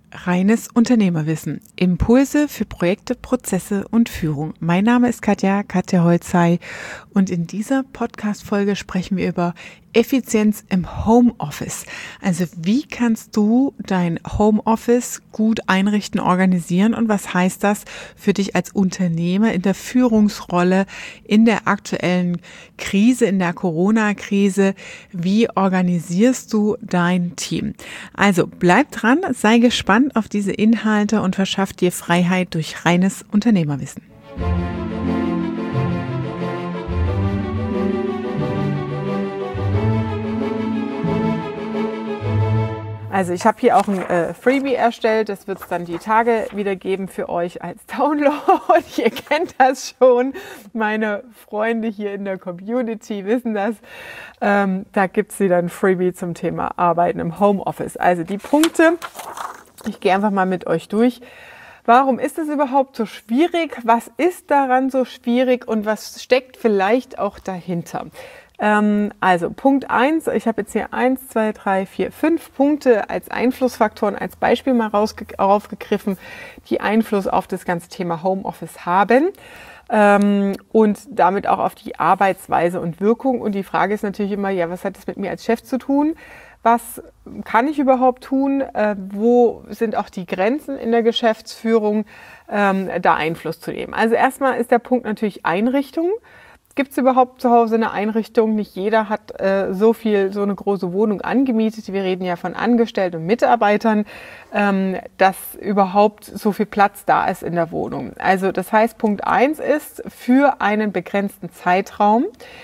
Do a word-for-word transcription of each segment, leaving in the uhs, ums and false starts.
Reines Unternehmerwissen. Impulse für Projekte, Prozesse und Führung. Mein Name ist Katja, Katja Holzhey, und in dieser Podcast-Folge sprechen wir über Effizienz im Homeoffice. Also wie kannst du dein Homeoffice gut einrichten, organisieren, und was heißt das für dich als Unternehmer in der Führungsrolle, in der aktuellen Krise, in der Corona-Krise? Wie organisierst du dein Team? Also bleib dran, sei gespannt auf diese Inhalte und verschaff dir Freiheit durch reines Unternehmerwissen. Also ich habe hier auch ein äh, Freebie erstellt, das wird es dann die Tage wieder geben für euch als Download. Ihr kennt das schon, meine Freunde hier in der Community wissen das. Ähm, da gibt es wieder ein Freebie zum Thema Arbeiten im Homeoffice. Also die Punkte, ich gehe einfach mal mit euch durch. Warum ist es überhaupt so schwierig? Was ist daran so schwierig und was steckt vielleicht auch dahinter? Also Punkt eins, ich habe jetzt hier eins, zwei, drei, vier, fünf Punkte als Einflussfaktoren, als Beispiel mal rausge- rausgegriffen, die Einfluss auf das ganze Thema Homeoffice haben ähm, und damit auch auf die Arbeitsweise und Wirkung. Und die Frage ist natürlich immer, ja, was hat das mit mir als Chef zu tun? Was kann ich überhaupt tun? Äh, wo sind auch die Grenzen in der Geschäftsführung, ähm, da Einfluss zu nehmen? Also erstmal ist der Punkt natürlich Einrichtung. Gibt es überhaupt zu Hause eine Einrichtung? Nicht jeder hat äh, so viel, so eine große Wohnung angemietet. Wir reden ja von Angestellten und Mitarbeitern, ähm, dass überhaupt so viel Platz da ist in der Wohnung. Also das heißt, Punkt eins ist, für einen begrenzten Zeitraum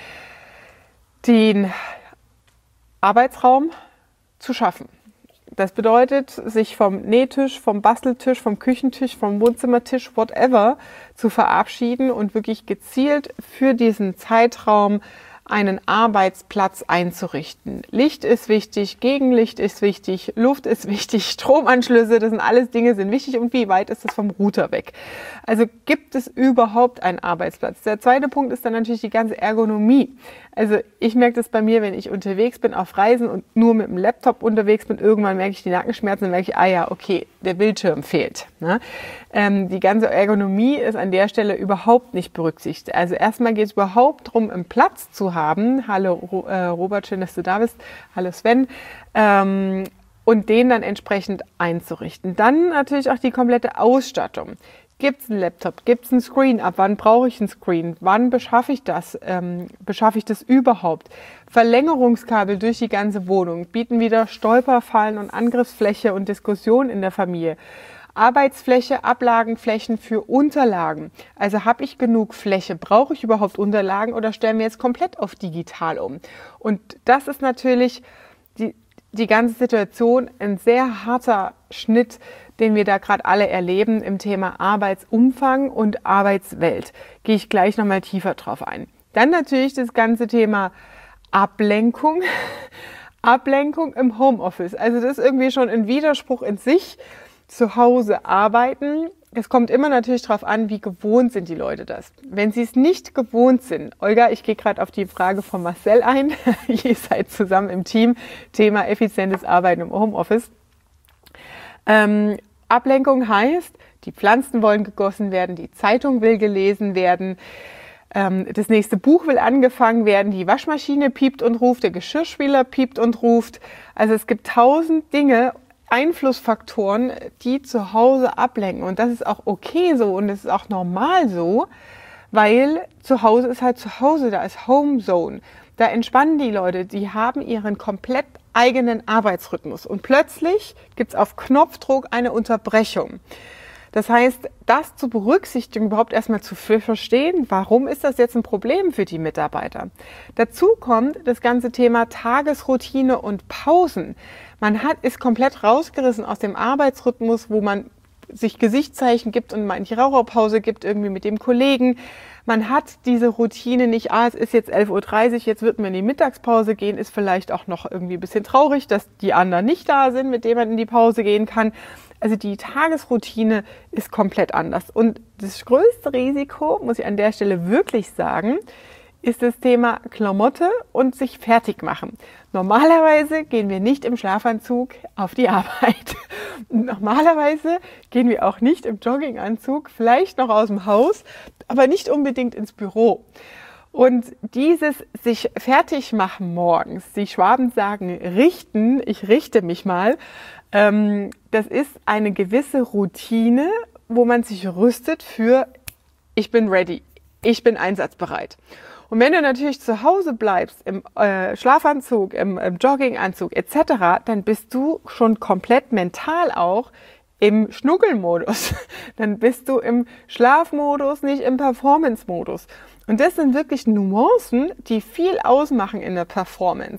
den Arbeitsraum zu schaffen. Das bedeutet, sich vom Nähtisch, vom Basteltisch, vom Küchentisch, vom Wohnzimmertisch, whatever, zu verabschieden und wirklich gezielt für diesen Zeitraum einen Arbeitsplatz einzurichten. Licht ist wichtig, Gegenlicht ist wichtig, Luft ist wichtig, Stromanschlüsse, das sind alles Dinge, sind wichtig. Und wie weit ist das vom Router weg? Also gibt es überhaupt einen Arbeitsplatz? Der zweite Punkt ist dann natürlich die ganze Ergonomie. Also ich merke das bei mir, wenn ich unterwegs bin auf Reisen und nur mit dem Laptop unterwegs bin, irgendwann merke ich die Nackenschmerzen, dann merke ich, ah ja, okay, der Bildschirm fehlt. Ne? Ähm, die ganze Ergonomie ist an der Stelle überhaupt nicht berücksichtigt. Also erstmal geht es überhaupt darum, einen Platz zu haben. Hallo äh, Robert, schön, dass du da bist. Hallo Sven. Ähm, und den dann entsprechend einzurichten. Dann natürlich auch die komplette Ausstattung. Gibt es einen Laptop? Gibt es einen Screen? Ab wann brauche ich einen Screen? Wann beschaffe ich das? Ähm, beschaffe ich das überhaupt? Verlängerungskabel durch die ganze Wohnung bieten wieder Stolperfallen und Angriffsfläche und Diskussion in der Familie. Arbeitsfläche, Ablagenflächen für Unterlagen. Also habe ich genug Fläche? Brauche ich überhaupt Unterlagen oder stellen wir jetzt komplett auf digital um? Und das ist natürlich die, die ganze Situation ein sehr harter Schnitt, den wir da gerade alle erleben im Thema Arbeitsumfang und Arbeitswelt. Gehe ich gleich nochmal tiefer drauf ein. Dann natürlich das ganze Thema Ablenkung. Ablenkung im Homeoffice. Also das ist irgendwie schon ein Widerspruch in sich. Zu Hause arbeiten. Es kommt immer natürlich darauf an, wie gewohnt sind die Leute das. Wenn sie es nicht gewohnt sind, Olga, ich gehe gerade auf die Frage von Marcel ein, ihr seid zusammen im Team, Thema effizientes Arbeiten im Homeoffice. Ähm, Ablenkung heißt, die Pflanzen wollen gegossen werden, die Zeitung will gelesen werden, ähm, das nächste Buch will angefangen werden, die Waschmaschine piept und ruft, der Geschirrspüler piept und ruft. Also es gibt tausend Dinge, Einflussfaktoren, die zu Hause ablenken. Und das ist auch okay so und das ist auch normal so, weil zu Hause ist halt zu Hause, da ist Homezone. Da entspannen die Leute, die haben ihren komplett eigenen Arbeitsrhythmus. Und plötzlich gibt es auf Knopfdruck eine Unterbrechung. Das heißt, das zu berücksichtigen, überhaupt erstmal zu verstehen, warum ist das jetzt ein Problem für die Mitarbeiter. Dazu kommt das ganze Thema Tagesroutine und Pausen. Man hat, ist komplett rausgerissen aus dem Arbeitsrhythmus, wo man sich Gesichtszeichen gibt und mal die Raucherpause gibt irgendwie mit dem Kollegen. Man hat diese Routine nicht, ah, es ist jetzt elf Uhr dreißig, jetzt wird man in die Mittagspause gehen, ist vielleicht auch noch irgendwie ein bisschen traurig, dass die anderen nicht da sind, mit denen man in die Pause gehen kann. Also die Tagesroutine ist komplett anders. Und das größte Risiko, muss ich an der Stelle wirklich sagen, ist das Thema Klamotte und sich fertig machen. Normalerweise gehen wir nicht im Schlafanzug auf die Arbeit. Normalerweise gehen wir auch nicht im Jogginganzug, vielleicht noch aus dem Haus, aber nicht unbedingt ins Büro. Und dieses sich fertig machen morgens, die Schwaben sagen richten, ich richte mich mal, ähm, das ist eine gewisse Routine, wo man sich rüstet für ich bin ready, ich bin einsatzbereit. Und wenn du natürlich zu Hause bleibst, im äh, Schlafanzug, im, im Jogginganzug et cetera, dann bist du schon komplett mental auch im Schnuggelmodus. Dann bist du im Schlafmodus, nicht im Performance-Modus. Und das sind wirklich Nuancen, die viel ausmachen in der Performance,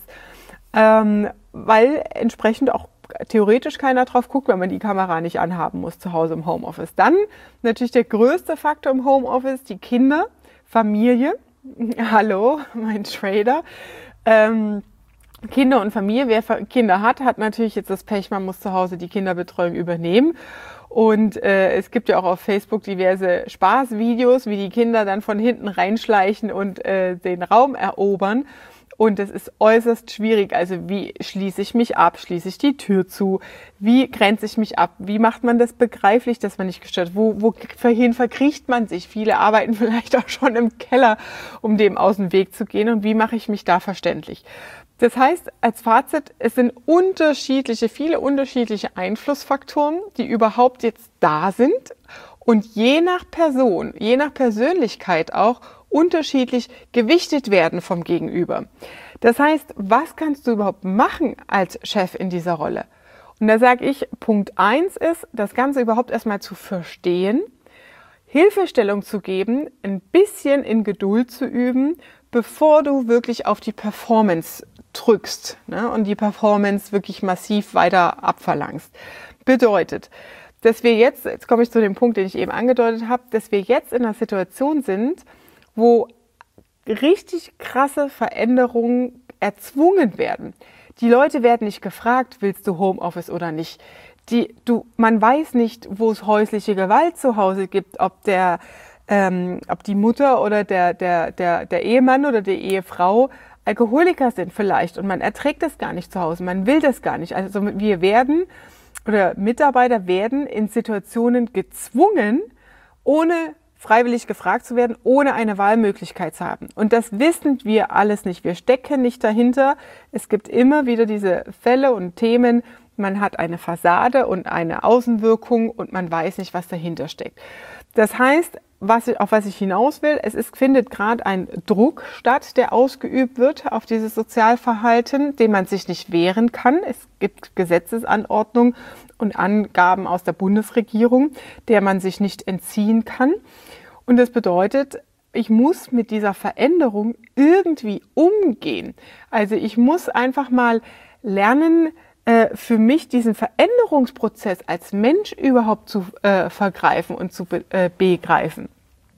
ähm, weil entsprechend auch theoretisch keiner drauf guckt, wenn man die Kamera nicht anhaben muss zu Hause im Homeoffice. Dann natürlich der größte Faktor im Homeoffice, die Kinder, Familie. Hallo, mein Trader. Ähm, Kinder und Familie. Wer Kinder hat, hat natürlich jetzt das Pech, man muss zu Hause die Kinderbetreuung übernehmen. Und äh, es gibt ja auch auf Facebook diverse Spaßvideos, wie die Kinder dann von hinten reinschleichen und äh, den Raum erobern. Und das ist äußerst schwierig. Also wie schließe ich mich ab? Schließe ich die Tür zu? Wie grenze ich mich ab? Wie macht man das begreiflich, dass man nicht gestört wird? Wo, wohin verkriecht man sich? Viele arbeiten vielleicht auch schon im Keller, um dem aus dem Weg zu gehen. Und wie mache ich mich da verständlich? Das heißt, als Fazit, es sind unterschiedliche, viele unterschiedliche Einflussfaktoren, die überhaupt jetzt da sind und je nach Person, je nach Persönlichkeit auch unterschiedlich gewichtet werden vom Gegenüber. Das heißt, was kannst du überhaupt machen als Chef in dieser Rolle? Und da sage ich, Punkt eins ist, das Ganze überhaupt erstmal zu verstehen, Hilfestellung zu geben, ein bisschen in Geduld zu üben, bevor du wirklich auf die Performance drückst, ne, und die Performance wirklich massiv weiter abverlangst. Bedeutet, dass wir jetzt, jetzt komme ich zu dem Punkt, den ich eben angedeutet habe, dass wir jetzt in einer Situation sind, wo richtig krasse Veränderungen erzwungen werden. Die Leute werden nicht gefragt, willst du Homeoffice oder nicht. Die, du, man weiß nicht, wo es häusliche Gewalt zu Hause gibt, ob der, ähm, ob die Mutter oder der, der, der, der Ehemann oder die Ehefrau Alkoholiker sind vielleicht und man erträgt das gar nicht zu Hause, man will das gar nicht. Also wir werden oder Mitarbeiter werden in Situationen gezwungen, ohne freiwillig gefragt zu werden, ohne eine Wahlmöglichkeit zu haben. Und das wissen wir alles nicht. Wir stecken nicht dahinter. Es gibt immer wieder diese Fälle und Themen. Man hat eine Fassade und eine Außenwirkung und man weiß nicht, was dahinter steckt. Das heißt, was ich, auf was ich hinaus will, es ist, findet gerade ein Druck statt, der ausgeübt wird auf dieses Sozialverhalten, dem man sich nicht wehren kann. Es gibt Gesetzesanordnungen und Angaben aus der Bundesregierung, der man sich nicht entziehen kann. Und das bedeutet, ich muss mit dieser Veränderung irgendwie umgehen. Also ich muss einfach mal lernen, für mich diesen Veränderungsprozess als Mensch überhaupt zu äh, vergreifen und zu be äh, begreifen.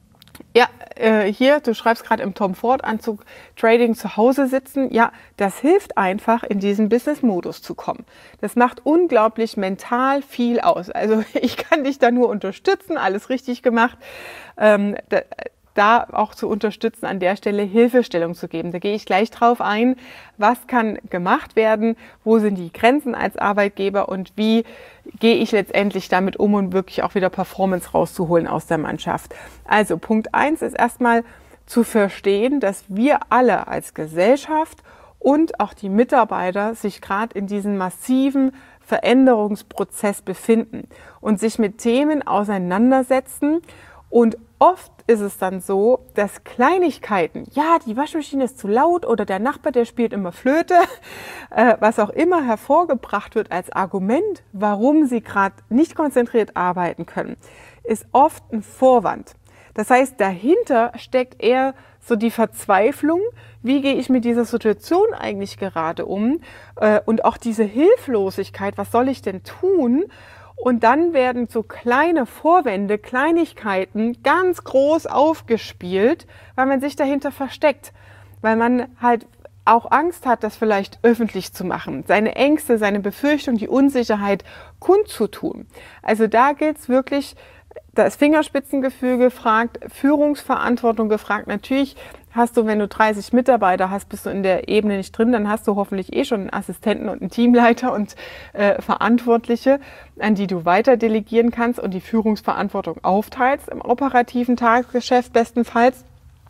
Ja, äh, hier, du schreibst gerade im Tom Ford Anzug Trading zu Hause sitzen. Ja, das hilft einfach, in diesen Business-Modus zu kommen. Das macht unglaublich mental viel aus. Also ich kann dich da nur unterstützen, alles richtig gemacht. Ähm, da, da auch zu unterstützen, an der Stelle Hilfestellung zu geben. Da gehe ich gleich drauf ein, was kann gemacht werden, wo sind die Grenzen als Arbeitgeber und wie gehe ich letztendlich damit um, um wirklich auch wieder Performance rauszuholen aus der Mannschaft. Also Punkt eins ist erstmal zu verstehen, dass wir alle als Gesellschaft und auch die Mitarbeiter sich gerade in diesem massiven Veränderungsprozess befinden und sich mit Themen auseinandersetzen. Und oft ist es dann so, dass Kleinigkeiten, ja, die Waschmaschine ist zu laut oder der Nachbar, der spielt immer Flöte, äh, was auch immer hervorgebracht wird als Argument, warum sie gerade nicht konzentriert arbeiten können, ist oft ein Vorwand. Das heißt, dahinter steckt eher so die Verzweiflung, wie gehe ich mit dieser Situation eigentlich gerade um, äh, und auch diese Hilflosigkeit, was soll ich denn tun? Und dann werden so kleine Vorwände, Kleinigkeiten ganz groß aufgespielt, weil man sich dahinter versteckt, weil man halt auch Angst hat, das vielleicht öffentlich zu machen, seine Ängste, seine Befürchtung, die Unsicherheit kundzutun. Also da gilt es wirklich, Da ist Fingerspitzengefühl gefragt, Führungsverantwortung gefragt. Natürlich hast du, wenn du dreißig Mitarbeiter hast, bist du in der Ebene nicht drin, dann hast du hoffentlich eh schon einen Assistenten und einen Teamleiter und äh, Verantwortliche, an die du weiter delegieren kannst und die Führungsverantwortung aufteilst im operativen Tagesgeschäft bestenfalls.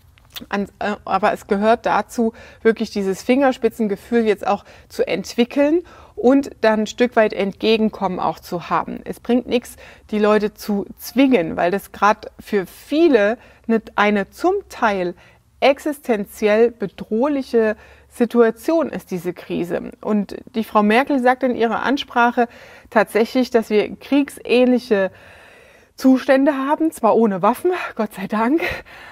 An, äh, aber es gehört dazu, wirklich dieses Fingerspitzengefühl jetzt auch zu entwickeln und dann ein Stück weit Entgegenkommen auch zu haben. Es bringt nichts, die Leute zu zwingen, weil das gerade für viele eine, eine zum Teil existenziell bedrohliche Situation ist, diese Krise. Und die Frau Merkel sagt in ihrer Ansprache tatsächlich, dass wir kriegsähnliche Zustände haben, zwar ohne Waffen, Gott sei Dank,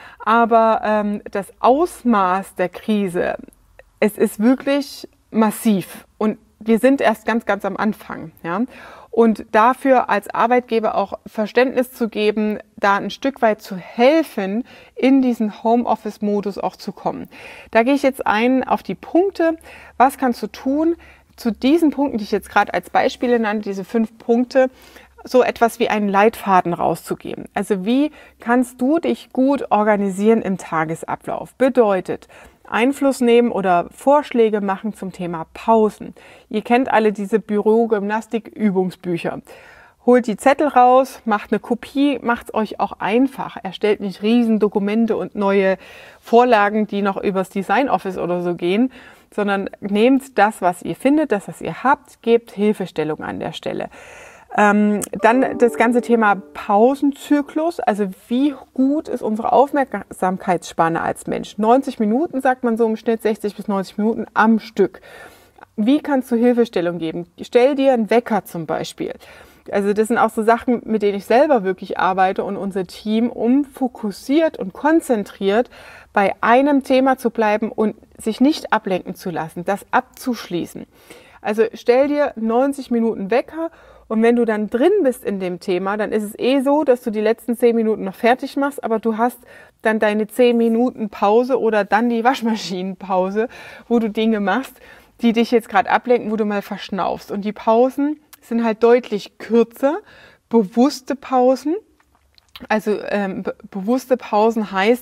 aber ähm, das Ausmaß der Krise, es ist wirklich massiv und wir sind erst ganz, ganz am Anfang. Ja? Und dafür als Arbeitgeber auch Verständnis zu geben, da ein Stück weit zu helfen, in diesen Homeoffice-Modus auch zu kommen. Da gehe ich jetzt ein auf die Punkte. Was kannst du tun? Zu diesen Punkten, die ich jetzt gerade als Beispiele nannte, diese fünf Punkte, so etwas wie einen Leitfaden rauszugeben. Also wie kannst du dich gut organisieren im Tagesablauf? Bedeutet, Einfluss nehmen oder Vorschläge machen zum Thema Pausen. Ihr kennt alle diese Büro-Gymnastik-Übungsbücher. Holt die Zettel raus, macht eine Kopie, macht es euch auch einfach. Erstellt nicht riesen Dokumente und neue Vorlagen, die noch übers Design Office oder so gehen, sondern nehmt das, was ihr findet, das, was ihr habt, gebt Hilfestellung an der Stelle. Ähm, dann das ganze Thema Pausenzyklus, also wie gut ist unsere Aufmerksamkeitsspanne als Mensch? neunzig Minuten, sagt man so im Schnitt, sechzig bis neunzig Minuten am Stück. Wie kannst du Hilfestellung geben? Stell dir einen Wecker zum Beispiel. Also das sind auch so Sachen, mit denen ich selber wirklich arbeite und unser Team, um fokussiert und konzentriert bei einem Thema zu bleiben und sich nicht ablenken zu lassen, das abzuschließen. Also stell dir neunzig Minuten Wecker. Und wenn du dann drin bist in dem Thema, dann ist es eh so, dass du die letzten zehn Minuten noch fertig machst, aber du hast dann deine zehn Minuten Pause oder dann die Waschmaschinenpause, wo du Dinge machst, die dich jetzt gerade ablenken, wo du mal verschnaufst. Und die Pausen sind halt deutlich kürzer, bewusste Pausen. Also ähm, be bewusste Pausen heißt,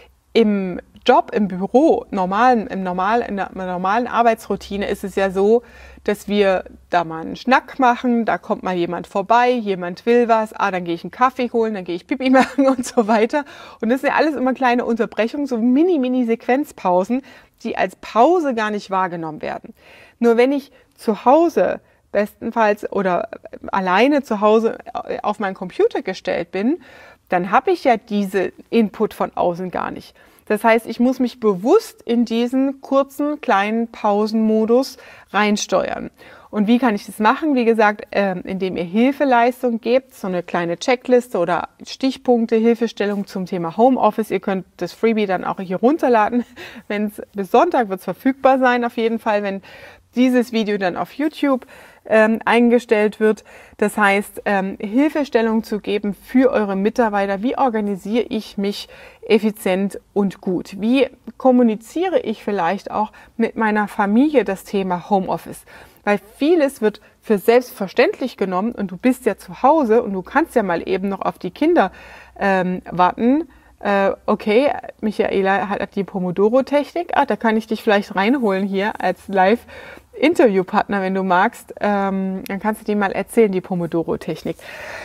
im Job, im Büro, normalen, im normal, in der normalen Arbeitsroutine ist es ja so, dass wir da mal einen Schnack machen, da kommt mal jemand vorbei, jemand will was, ah, dann gehe ich einen Kaffee holen, dann gehe ich Pipi machen und so weiter. Und das sind ja alles immer kleine Unterbrechungen, so Mini-Mini-Sequenzpausen, die als Pause gar nicht wahrgenommen werden. Nur wenn ich zu Hause bestenfalls oder alleine zu Hause auf meinen Computer gestellt bin, dann habe ich ja diese Input von außen gar nicht. Das heißt, ich muss mich bewusst in diesen kurzen, kleinen Pausenmodus reinsteuern. Und wie kann ich das machen? Wie gesagt, äh, indem ihr Hilfeleistung gebt, so eine kleine Checkliste oder Stichpunkte, Hilfestellung zum Thema Homeoffice. Ihr könnt das Freebie dann auch hier runterladen. Wenn es bis Sonntag wird es verfügbar sein, auf jeden Fall, wenn dieses Video dann auf YouTube ähm, eingestellt wird. Das heißt, ähm, Hilfestellung zu geben für eure Mitarbeiter. Wie organisiere ich mich effizient und gut? Wie kommuniziere ich vielleicht auch mit meiner Familie das Thema Homeoffice? Weil vieles wird für selbstverständlich genommen und du bist ja zu Hause und du kannst ja mal eben noch auf die Kinder ähm, warten. Äh, okay, Michaela hat die Pomodoro-Technik. Ah, da kann ich dich vielleicht reinholen hier als Live-Interviewpartner, wenn du magst. Ähm, dann kannst du dir mal erzählen, die Pomodoro-Technik.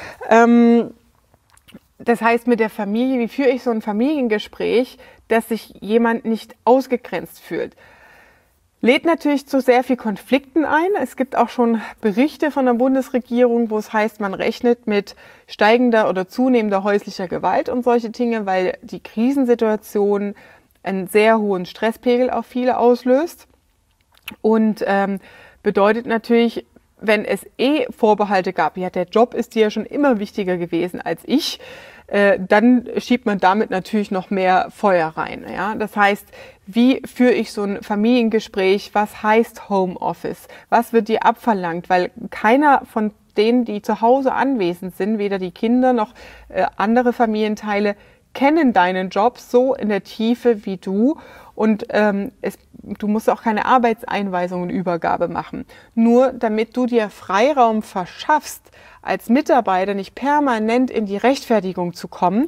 Ähm, das heißt, mit der Familie, wie führe ich so ein Familiengespräch, dass sich jemand nicht ausgegrenzt fühlt? Lädt natürlich zu sehr viel Konflikten ein. Es gibt auch schon Berichte von der Bundesregierung, wo es heißt, man rechnet mit steigender oder zunehmender häuslicher Gewalt und solche Dinge, weil die Krisensituation einen sehr hohen Stresspegel auf viele auslöst. Und ähm, bedeutet natürlich, wenn es eh Vorbehalte gab, ja, der Job ist dir ja schon immer wichtiger gewesen als ich, äh, dann schiebt man damit natürlich noch mehr Feuer rein. Ja? Das heißt, wie führe ich so ein Familiengespräch? Was heißt Homeoffice? Was wird dir abverlangt? Weil keiner von denen, die zu Hause anwesend sind, weder die Kinder noch äh, andere Familienteile, kennen deinen Job so in der Tiefe wie du und ähm, es, du musst auch keine Arbeitseinweisung und Übergabe machen. Nur damit du dir Freiraum verschaffst, als Mitarbeiter nicht permanent in die Rechtfertigung zu kommen,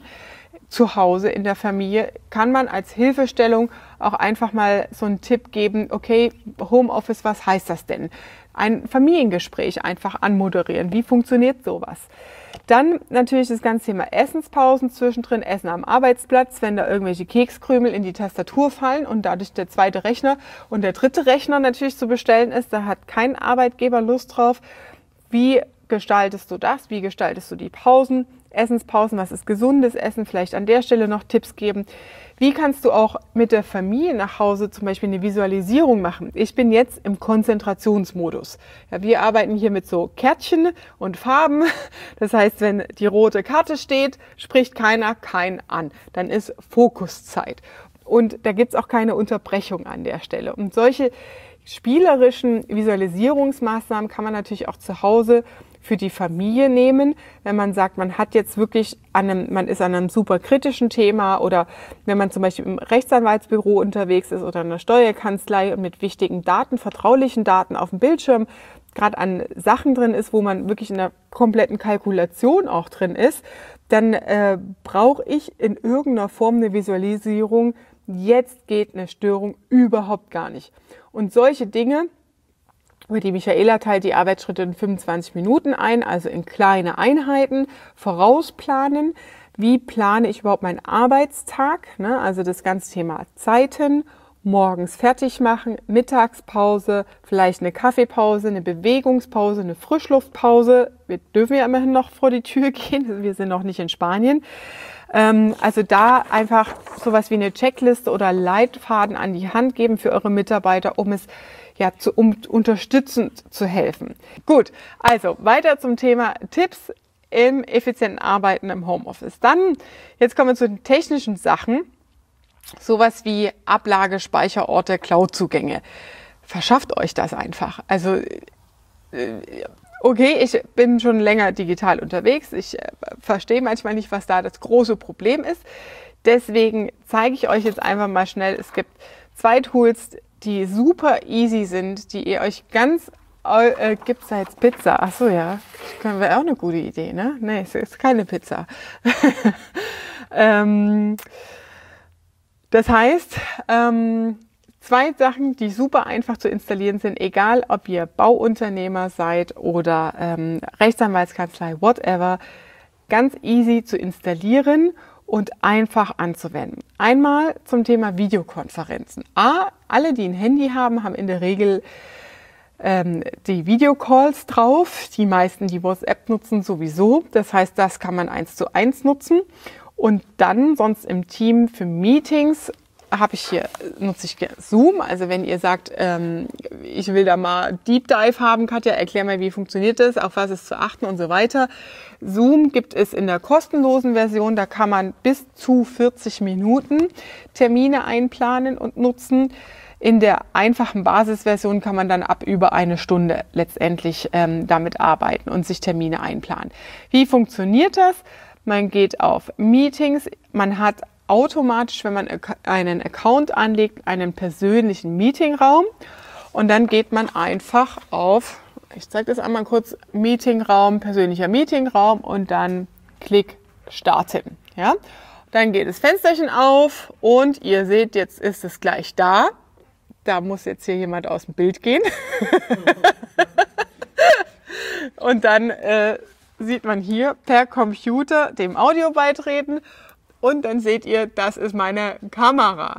zu Hause in der Familie, kann man als Hilfestellung auch einfach mal so einen Tipp geben, okay, Homeoffice, was heißt das denn? Ein Familiengespräch einfach anmoderieren. Wie funktioniert sowas? Dann natürlich das ganze Thema Essenspausen zwischendrin, Essen am Arbeitsplatz, wenn da irgendwelche Kekskrümel in die Tastatur fallen und dadurch der zweite Rechner und der dritte Rechner natürlich zu bestellen ist, da hat kein Arbeitgeber Lust drauf. Wie gestaltest du das? Wie gestaltest du die Pausen? Essenspausen, was ist gesundes Essen? Vielleicht an der Stelle noch Tipps geben. Wie kannst du auch mit der Familie nach Hause zum Beispiel eine Visualisierung machen? Ich bin jetzt im Konzentrationsmodus. Ja, wir arbeiten hier mit so Kärtchen und Farben. Das heißt, wenn die rote Karte steht, spricht keiner keinen an. Dann ist Fokuszeit. Und da gibt's auch keine Unterbrechung an der Stelle. Und solche spielerischen Visualisierungsmaßnahmen kann man natürlich auch zu Hause für die Familie nehmen, wenn man sagt, man hat jetzt wirklich an einem, man ist an einem super kritischen Thema oder wenn man zum Beispiel im Rechtsanwaltsbüro unterwegs ist oder in einer Steuerkanzlei und mit wichtigen Daten, vertraulichen Daten auf dem Bildschirm gerade an Sachen drin ist, wo man wirklich in der kompletten Kalkulation auch drin ist, dann äh, brauche ich in irgendeiner Form eine Visualisierung. Jetzt geht eine Störung überhaupt gar nicht. Und solche Dinge, über die Michaela teilt die Arbeitsschritte in fünfundzwanzig Minuten ein, also in kleine Einheiten, vorausplanen. Wie plane ich überhaupt meinen Arbeitstag? Ne? Also das ganze Thema Zeiten, morgens fertig machen, Mittagspause, vielleicht eine Kaffeepause, eine Bewegungspause, eine Frischluftpause. Wir dürfen ja immerhin noch vor die Tür gehen, wir sind noch nicht in Spanien. Ähm, also da einfach sowas wie eine Checkliste oder Leitfaden an die Hand geben für eure Mitarbeiter, um es ja, zu, um unterstützend zu helfen. Gut, also weiter zum Thema Tipps im effizienten Arbeiten im Homeoffice. Dann, jetzt kommen wir zu den technischen Sachen. Sowas wie Ablage, Speicherorte, Cloud-Zugänge. Verschafft euch das einfach. Also, okay, ich bin schon länger digital unterwegs. Ich verstehe manchmal nicht, was da das große Problem ist. Deswegen zeige ich euch jetzt einfach mal schnell. Es gibt zwei Tools, die super easy sind, die ihr euch ganz, äh, gibt's da jetzt Pizza? Ach so, ja, das wäre auch eine gute Idee, ne? Nee, es ist keine Pizza. ähm, das heißt, ähm, zwei Sachen, die super einfach zu installieren sind, egal ob ihr Bauunternehmer seid oder ähm, Rechtsanwaltskanzlei, whatever, ganz easy zu installieren und einfach anzuwenden. Einmal zum Thema Videokonferenzen. A, alle, die ein Handy haben, haben in der Regel ähm, die Videocalls drauf. Die meisten, die WhatsApp nutzen, sowieso. Das heißt, das kann man eins zu eins nutzen. Und dann sonst im Team für Meetings habe ich hier, nutze ich Zoom. Also wenn ihr sagt, ähm, ich will da mal Deep Dive haben, Katja, erklär mal, wie funktioniert das, auf was ist zu achten und so weiter. Zoom gibt es in der kostenlosen Version, da kann man bis zu vierzig Minuten Termine einplanen und nutzen. In der einfachen Basisversion kann man dann ab über eine Stunde letztendlich ähm, damit arbeiten und sich Termine einplanen. Wie funktioniert das? Man geht auf Meetings, man hat automatisch, wenn man einen Account anlegt, einen persönlichen Meetingraum und dann geht man einfach auf, ich zeige das einmal kurz, Meetingraum, persönlicher Meetingraum und dann Klick starten. Ja? Dann geht das Fensterchen auf und ihr seht, jetzt ist es gleich da. Da muss jetzt hier jemand aus dem Bild gehen. Und dann äh, sieht man hier per Computer dem Audio beitreten. Und dann seht ihr, das ist meine Kamera.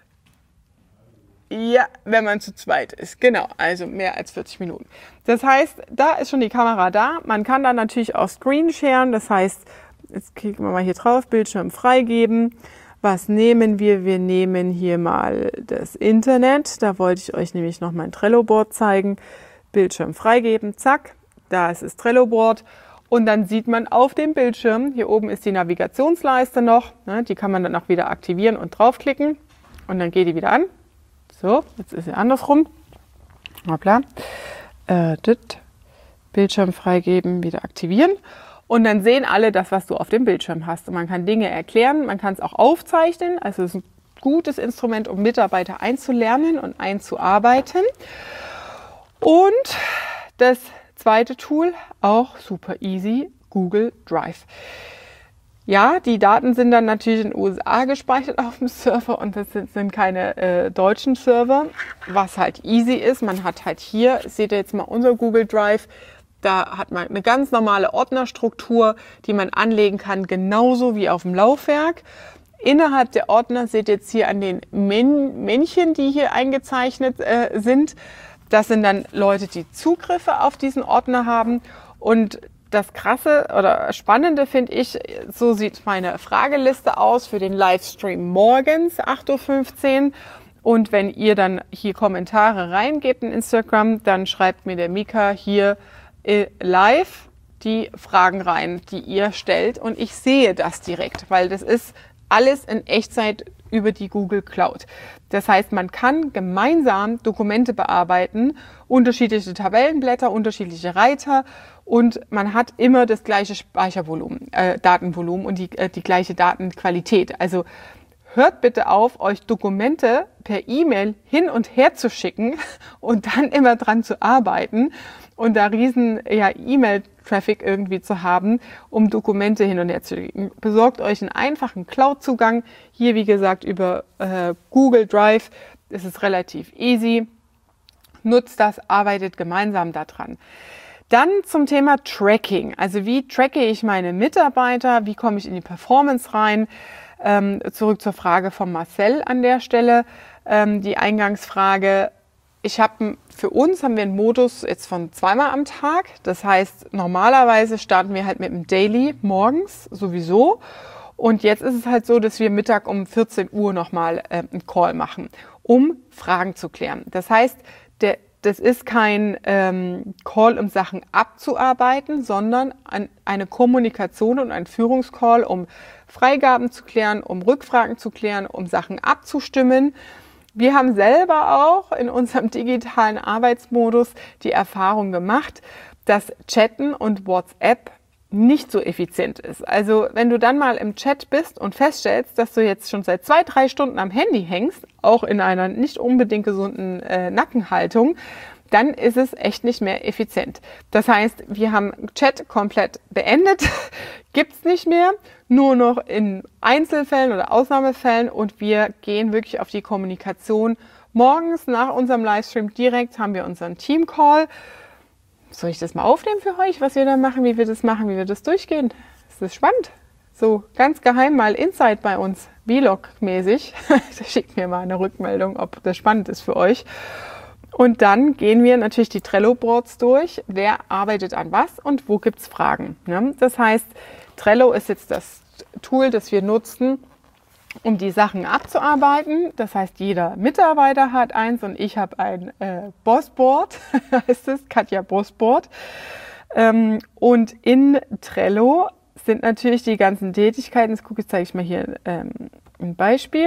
Ja, wenn man zu zweit ist. Genau, also mehr als vierzig Minuten. Das heißt, da ist schon die Kamera da. Man kann dann natürlich auch Screen sharen. Das heißt, jetzt klicken wir mal hier drauf, Bildschirm freigeben. Was nehmen wir? Wir nehmen hier mal das Internet. Da wollte ich euch nämlich noch mein Trello-Board zeigen. Bildschirm freigeben, zack, da ist das Trello-Board. Und dann sieht man auf dem Bildschirm, hier oben ist die Navigationsleiste noch, ne, die kann man dann auch wieder aktivieren und draufklicken und dann geht die wieder an. So, jetzt ist sie andersrum. Hoppla. Äh, dit. Bildschirm freigeben, wieder aktivieren. Und dann sehen alle das, was du auf dem Bildschirm hast. Und man kann Dinge erklären, man kann es auch aufzeichnen. Also es ist ein gutes Instrument, um Mitarbeiter einzulernen und einzuarbeiten. Und das zweite Tool, auch super easy, Google Drive. Ja, die Daten sind dann natürlich in den U S A gespeichert auf dem Server und das sind, sind keine äh, deutschen Server, was halt easy ist. Man hat halt hier, seht ihr jetzt mal unser Google Drive, da hat man eine ganz normale Ordnerstruktur, die man anlegen kann, genauso wie auf dem Laufwerk. Innerhalb der Ordner seht ihr jetzt hier an den Män Männchen, die hier eingezeichnet äh, sind. Das sind dann Leute, die Zugriffe auf diesen Ordner haben. Und das Krasse oder Spannende finde ich, so sieht meine Frageliste aus für den Livestream morgens, acht Uhr fünfzehn. Und wenn ihr dann hier Kommentare reingebt in Instagram, dann schreibt mir der Mika hier äh, live die Fragen rein, die ihr stellt. Und ich sehe das direkt, weil das ist alles in Echtzeit über die Google Cloud. Das heißt, man kann gemeinsam Dokumente bearbeiten, unterschiedliche Tabellenblätter, unterschiedliche Reiter und man hat immer das gleiche Speichervolumen, äh, Datenvolumen und die, äh, die gleiche Datenqualität. Also hört bitte auf, euch Dokumente per E-Mail hin und her zu schicken und dann immer dran zu arbeiten und da riesen ja, E-Mail-Traffic irgendwie zu haben, um Dokumente hin und her zu schicken. Besorgt euch einen einfachen Cloud-Zugang. Hier, wie gesagt, über äh, Google Drive. Es ist relativ easy. Nutzt das, arbeitet gemeinsam daran. Dann zum Thema Tracking. Also wie tracke ich meine Mitarbeiter? Wie komme ich in die Performance rein? Ähm, zurück zur Frage von Marcel an der Stelle. Ähm, die Eingangsfrage. Ich habe für uns haben wir einen Modus jetzt von zweimal am Tag. Das heißt, normalerweise starten wir halt mit dem Daily morgens sowieso. Und jetzt ist es halt so, dass wir Mittag um vierzehn Uhr nochmal äh, einen Call machen, um Fragen zu klären. Das heißt, der, das ist kein ähm, Call, um Sachen abzuarbeiten, sondern ein, eine Kommunikation und ein Führungscall, um Freigaben zu klären, um Rückfragen zu klären, um Sachen abzustimmen. Wir haben selber auch in unserem digitalen Arbeitsmodus die Erfahrung gemacht, dass Chatten und WhatsApp nicht so effizient ist. Also wenn du dann mal im Chat bist und feststellst, dass du jetzt schon seit zwei, drei Stunden am Handy hängst, auch in einer nicht unbedingt gesunden äh, Nackenhaltung, dann ist es echt nicht mehr effizient. Das heißt, wir haben Chat komplett beendet, gibt's nicht mehr, nur noch in Einzelfällen oder Ausnahmefällen und wir gehen wirklich auf die Kommunikation. Morgens nach unserem Livestream direkt haben wir unseren Team-Call. Soll ich das mal aufnehmen für euch, was wir da machen, wie wir das machen, wie wir das durchgehen? Ist das spannend? So ganz geheim mal Insight bei uns, Vlog-mäßig. Schickt mir mal eine Rückmeldung, ob das spannend ist für euch. Und dann gehen wir natürlich die Trello-Boards durch. Wer arbeitet an was und wo gibt's Fragen? Ne? Das heißt, Trello ist jetzt das Tool, das wir nutzen, um die Sachen abzuarbeiten. Das heißt, jeder Mitarbeiter hat eins und ich habe ein äh, Bossboard, heißt es, Katja Bossboard. Ähm, und in Trello sind natürlich die ganzen Tätigkeiten. Das gucke ich, zeige ich mal hier ähm, ein Beispiel.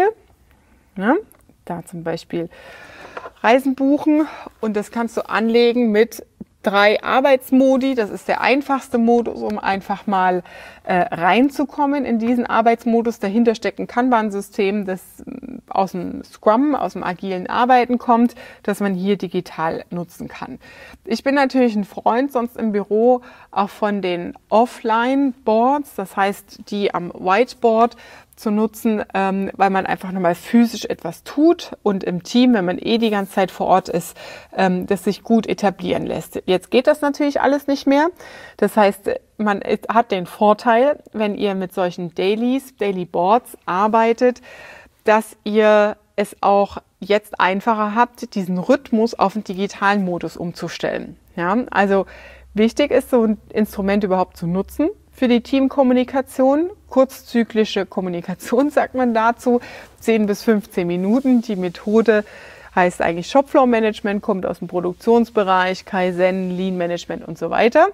Ja, da zum Beispiel Reisen buchen und das kannst du anlegen mit drei Arbeitsmodi. Das ist der einfachste Modus, um einfach mal äh, reinzukommen in diesen Arbeitsmodus. Dahinter steckt ein Kanban-System, das aus dem Scrum, aus dem agilen Arbeiten kommt, das man hier digital nutzen kann. Ich bin natürlich ein Freund sonst im Büro auch von den Offline-Boards, das heißt die am Whiteboard zu nutzen, ähm, weil man einfach nochmal physisch etwas tut und im Team, wenn man eh die ganze Zeit vor Ort ist, ähm, das sich gut etablieren lässt. Jetzt geht das natürlich alles nicht mehr. Das heißt, man hat den Vorteil, wenn ihr mit solchen Dailies, Daily Boards arbeitet, dass ihr es auch jetzt einfacher habt, diesen Rhythmus auf den digitalen Modus umzustellen. Ja, also wichtig ist, so ein Instrument überhaupt zu nutzen für die Teamkommunikation. Kurzzyklische Kommunikation sagt man dazu, zehn bis fünfzehn Minuten. Die Methode heißt eigentlich Shopfloor Management, kommt aus dem Produktionsbereich, Kaizen, Lean Management und so weiter.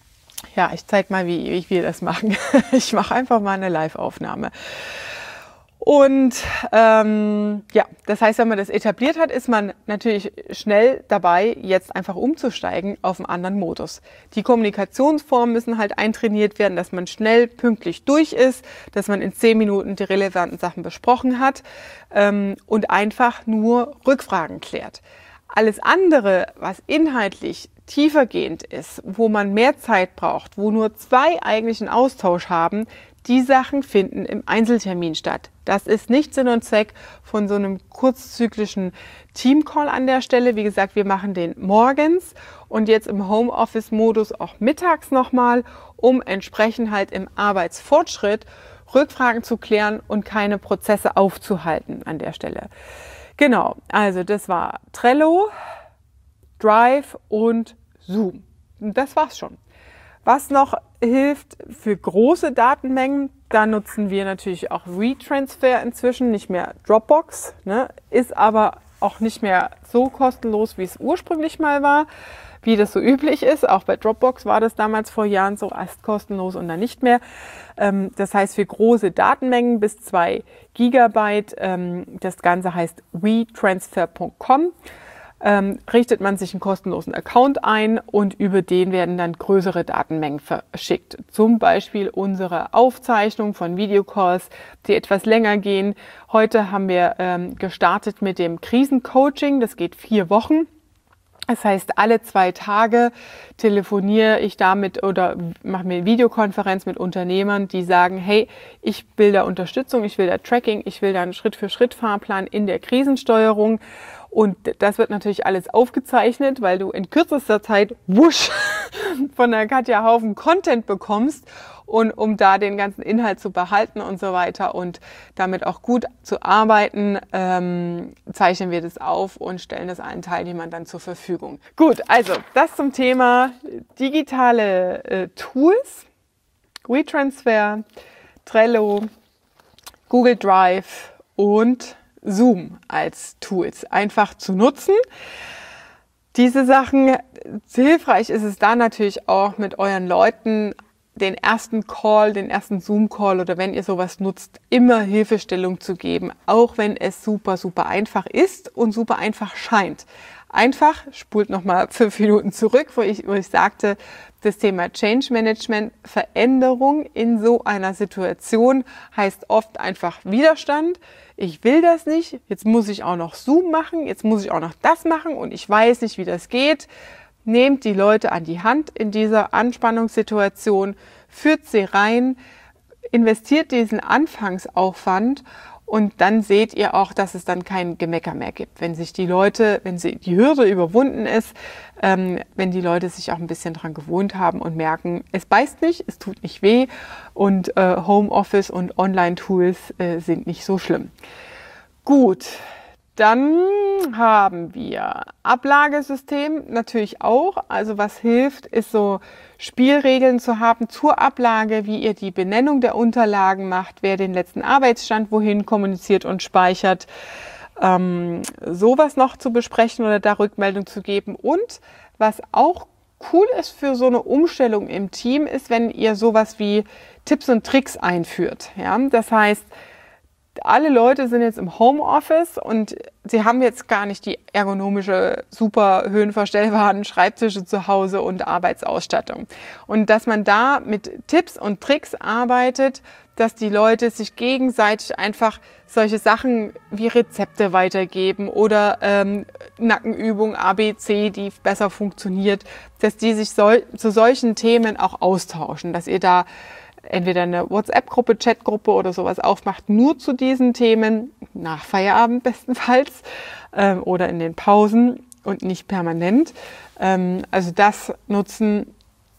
Ja, ich zeige mal, wie, wie wir das machen. Ich mache einfach mal eine Live-Aufnahme. Und ähm, ja, das heißt, wenn man das etabliert hat, ist man natürlich schnell dabei, jetzt einfach umzusteigen auf einen anderen Modus. Die Kommunikationsformen müssen halt eintrainiert werden, dass man schnell pünktlich durch ist, dass man in zehn Minuten die relevanten Sachen besprochen hat ähm, und einfach nur Rückfragen klärt. Alles andere, was inhaltlich tiefergehend ist, wo man mehr Zeit braucht, wo nur zwei eigentlich einen Austausch haben, die Sachen finden im Einzeltermin statt. Das ist nicht Sinn und Zweck von so einem kurzzyklischen Teamcall an der Stelle. Wie gesagt, wir machen den morgens und jetzt im Homeoffice-Modus auch mittags nochmal, um entsprechend halt im Arbeitsfortschritt Rückfragen zu klären und keine Prozesse aufzuhalten an der Stelle. Genau, also das war Trello, Drive und Zoom. Das war's schon. Was noch hilft für große Datenmengen, da nutzen wir natürlich auch WeTransfer inzwischen, nicht mehr Dropbox, ne, ist aber auch nicht mehr so kostenlos, wie es ursprünglich mal war, wie das so üblich ist. Auch bei Dropbox war das damals vor Jahren so, erst kostenlos und dann nicht mehr. Ähm, das heißt für große Datenmengen bis zwei Gigabyte, ähm, das Ganze heißt we transfer punkt com. Ähm, richtet man sich einen kostenlosen Account ein und über den werden dann größere Datenmengen verschickt. Zum Beispiel unsere Aufzeichnung von Videocalls, die etwas länger gehen. Heute haben wir ähm, gestartet mit dem Krisencoaching. Das geht vier Wochen. Das heißt, alle zwei Tage telefoniere ich damit oder mache mir eine Videokonferenz mit Unternehmern, die sagen, hey, ich will da Unterstützung, ich will da Tracking, ich will da einen Schritt-für-Schritt-Fahrplan in der Krisensteuerung. Und das wird natürlich alles aufgezeichnet, weil du in kürzester Zeit wusch von der Katja Haufen Content bekommst und um da den ganzen Inhalt zu behalten und so weiter und damit auch gut zu arbeiten, ähm, zeichnen wir das auf und stellen das allen Teilnehmern dann zur Verfügung. Gut, also das zum Thema digitale äh, Tools, WeTransfer, Trello, Google Drive und Zoom als Tools einfach zu nutzen. Diese Sachen, hilfreich ist es da natürlich auch mit euren Leuten den ersten Call, den ersten Zoom-Call oder wenn ihr sowas nutzt, immer Hilfestellung zu geben, auch wenn es super, super einfach ist und super einfach scheint. Einfach, spult nochmal fünf Minuten zurück, wo ich, wo ich sagte, das Thema Change Management, Veränderung in so einer Situation heißt oft einfach Widerstand. Ich will das nicht, jetzt muss ich auch noch Zoom machen, jetzt muss ich auch noch das machen und ich weiß nicht, wie das geht. Nehmt die Leute an die Hand in dieser Anspannungssituation, führt sie rein, investiert diesen Anfangsaufwand und dann seht ihr auch, dass es dann kein Gemecker mehr gibt. Wenn sich die Leute, wenn sie, die Hürde überwunden ist, ähm, wenn die Leute sich auch ein bisschen dran gewohnt haben und merken, es beißt nicht, es tut nicht weh und äh, Homeoffice und Online-Tools äh, sind nicht so schlimm. Gut. Dann haben wir Ablagesystem natürlich auch. Also was hilft, ist so Spielregeln zu haben zur Ablage, wie ihr die Benennung der Unterlagen macht, wer den letzten Arbeitsstand wohin kommuniziert und speichert. Ähm, sowas noch zu besprechen oder da Rückmeldung zu geben. Und was auch cool ist für so eine Umstellung im Team, ist, wenn ihr sowas wie Tipps und Tricks einführt. Ja? Das heißt, alle Leute sind jetzt im Homeoffice und sie haben jetzt gar nicht die ergonomische, super höhenverstellbaren Schreibtische zu Hause und Arbeitsausstattung. Und dass man da mit Tipps und Tricks arbeitet, dass die Leute sich gegenseitig einfach solche Sachen wie Rezepte weitergeben oder ähm, Nackenübungen A B C, die besser funktioniert, dass die sich sol- zu solchen Themen auch austauschen, dass ihr da entweder eine WhatsApp-Gruppe, Chatgruppe oder sowas aufmacht, nur zu diesen Themen, nach Feierabend bestenfalls ähm, oder in den Pausen und nicht permanent. Ähm, also das nutzen,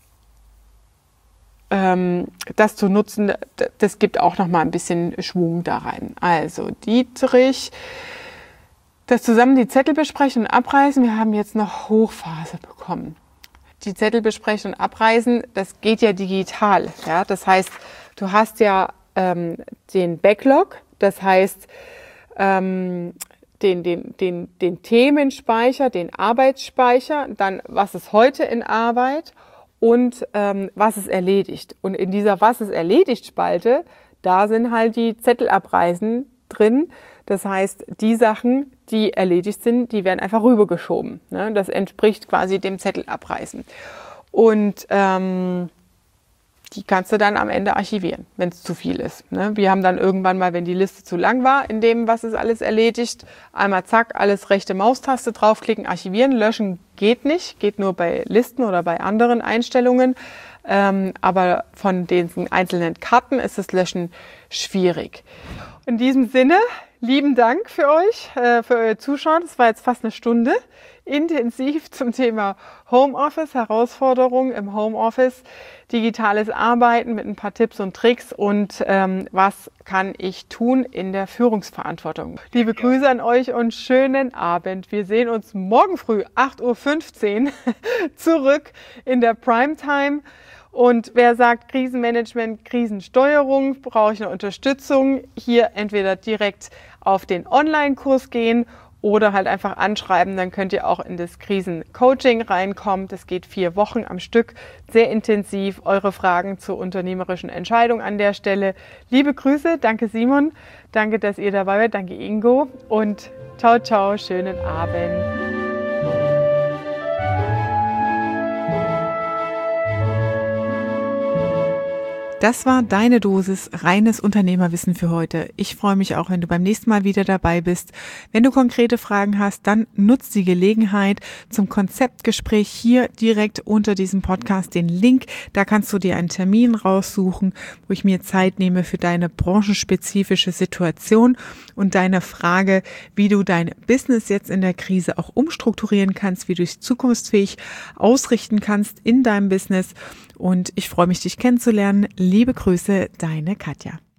ähm, das zu nutzen, das gibt auch nochmal ein bisschen Schwung da rein. Also Dietrich, das zusammen die Zettel besprechen und abreißen, wir haben jetzt noch Hochphase bekommen. Die Zettel besprechen und abreisen, das geht ja digital. Ja? Das heißt, du hast ja ähm, den Backlog, das heißt ähm, den, den, den, den Themenspeicher, den Arbeitsspeicher, dann was ist heute in Arbeit und ähm, was ist erledigt. Und in dieser Was ist erledigt Spalte, Da sind halt die Zettelabreisen drin. Das heißt, die Sachen, die erledigt sind, die werden einfach rübergeschoben. Ne? Das entspricht quasi dem Zettelabreißen. Und ähm, die kannst du dann am Ende archivieren, wenn es zu viel ist. Ne? Wir haben dann irgendwann mal, wenn die Liste zu lang war, in dem, was ist alles erledigt, einmal zack, alles rechte Maustaste draufklicken, archivieren, löschen geht nicht, geht nur bei Listen oder bei anderen Einstellungen. Ähm, aber von den einzelnen Karten ist das Löschen schwierig. In diesem Sinne, lieben Dank für euch, äh, für euer Zuschauen. Das war jetzt fast eine Stunde intensiv zum Thema Homeoffice, Herausforderungen im Homeoffice, digitales Arbeiten mit ein paar Tipps und Tricks und ähm, was kann ich tun in der Führungsverantwortung. Liebe Grüße an euch und schönen Abend. Wir sehen uns morgen früh acht Uhr fünfzehn zurück in der Primetime. Und wer sagt Krisenmanagement, Krisensteuerung, brauche ich eine Unterstützung, hier entweder direkt auf den Online-Kurs gehen oder halt einfach anschreiben, dann könnt ihr auch in das Krisencoaching reinkommen. Das geht vier Wochen am Stück, sehr intensiv. Eure Fragen zur unternehmerischen Entscheidung an der Stelle. Liebe Grüße, danke Simon, danke, dass ihr dabei wart, danke Ingo und ciao, ciao, schönen Abend. Das war deine Dosis reines Unternehmerwissen für heute. Ich freue mich auch, wenn du beim nächsten Mal wieder dabei bist. Wenn du konkrete Fragen hast, dann nutz die Gelegenheit zum Konzeptgespräch hier direkt unter diesem Podcast, den Link. Da kannst du dir einen Termin raussuchen, wo ich mir Zeit nehme für deine branchenspezifische Situation und deine Frage, wie du dein Business jetzt in der Krise auch umstrukturieren kannst, wie du es zukunftsfähig ausrichten kannst in deinem Business. Und ich freue mich, dich kennenzulernen. Liebe Grüße, deine Katja.